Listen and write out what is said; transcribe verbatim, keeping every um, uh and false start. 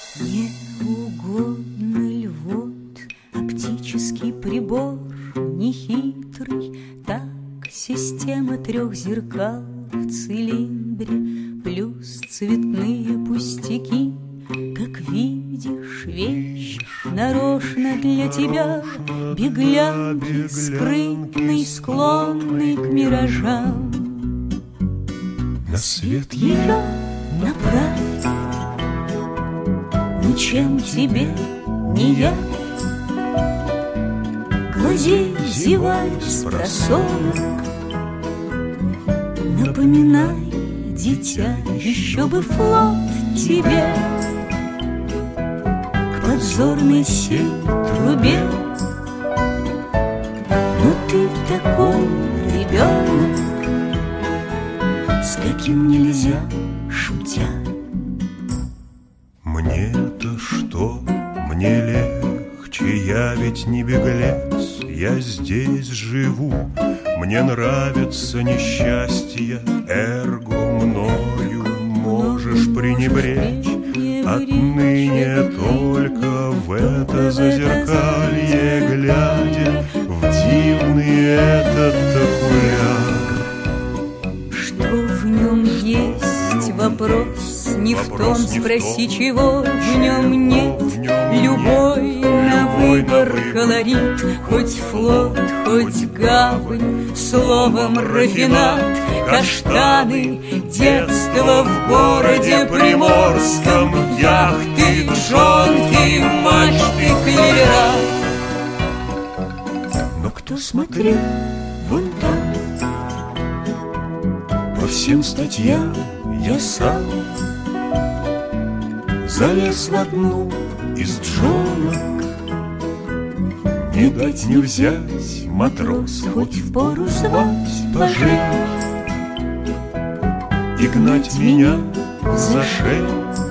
Не угодно ль вот оптический прибор нехитрый, так система трех зеркал в цилиндре плюс цветные пустяки, как видишь, вещь нарочно для тебя, беглянки скрытной, склонной к миражам. На свет Ее направь, ну чем тебе не я? Глазей зевай спросонок, напоминай, дитя, еще бы флот тебе к подзорной сей трубе. Ну ты такой ребенок, с каким нельзя, шутя. Мне-то что, мне легче, я ведь не беглец, я здесь живу. Мне нравится несчастье, эрго мною можешь пренебречь. Отныне только в это зазеркалье глядя, в дивный этот окуляр. Что в нем есть вопрос, не в том, спроси, чего в нем нет. Любой на выбор колорит, хоть флот, хоть гавань, словом рафинат, каштаны, детство в городе приморском, яхты, джонки, мачты, клевера. Но кто смотрел вон там? По всем статьям я сам залез в одну из джонок. Не дать не взять, матрос, хоть впору звать пожей и гнать меня за шею.